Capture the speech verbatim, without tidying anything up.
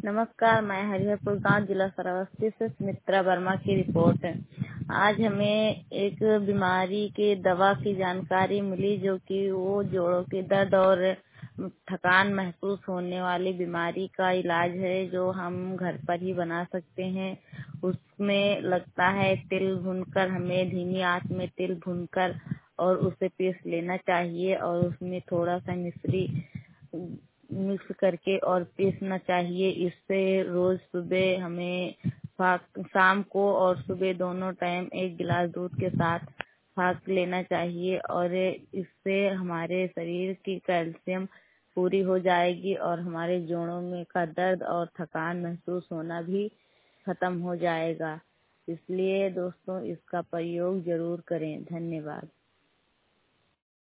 नमस्कार, मैं हरिहरपुर गांव जिला श्रावस्ती से सुमित्रा वर्मा की रिपोर्ट है। आज हमें एक बीमारी के दवा की जानकारी मिली जो कि वो जोड़ों के दर्द और थकान महसूस होने वाली बीमारी का इलाज है जो हम घर पर ही बना सकते हैं। उसमें लगता है तिल भूनकर, हमें धीमी आंच में तिल भूनकर और उसे पीस लेना चाहिए और उसमें थोड़ा सा मिश्री मिक्स करके और पीसना चाहिए। इससे रोज सुबह हमें शाम को और सुबह दोनों टाइम एक गिलास दूध के साथ फाक लेना चाहिए और इससे हमारे शरीर की कैल्शियम पूरी हो जाएगी और हमारे जोड़ों में का दर्द और थकान महसूस होना भी खत्म हो जाएगा। इसलिए दोस्तों इसका प्रयोग जरूर करें। धन्यवाद।